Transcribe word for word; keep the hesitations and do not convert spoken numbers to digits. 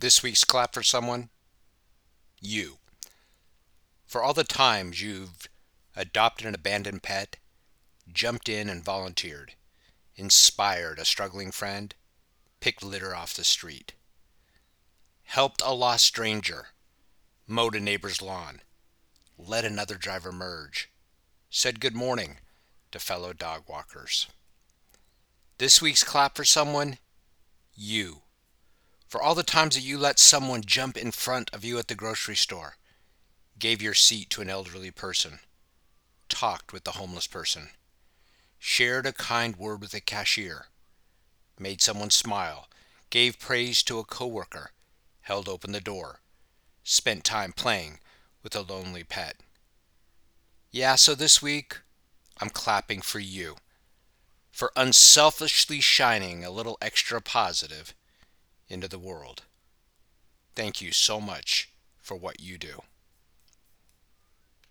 This week's clap for someone? You. For all the times you've adopted an abandoned pet, jumped in and volunteered, inspired a struggling friend, picked litter off the street, helped a lost stranger, mowed a neighbor's lawn, let another driver merge, said good morning to fellow dog walkers. This week's clap for someone? You. For all the times that you let someone jump in front of you at the grocery store, gave your seat to an elderly person, talked with the homeless person, shared a kind word with a cashier, made someone smile, gave praise to a coworker, held open the door, spent time playing with a lonely pet. Yeah, so this week, I'm clapping for you, for unselfishly shining a little extra positive into the world. Thank you so much for what you do.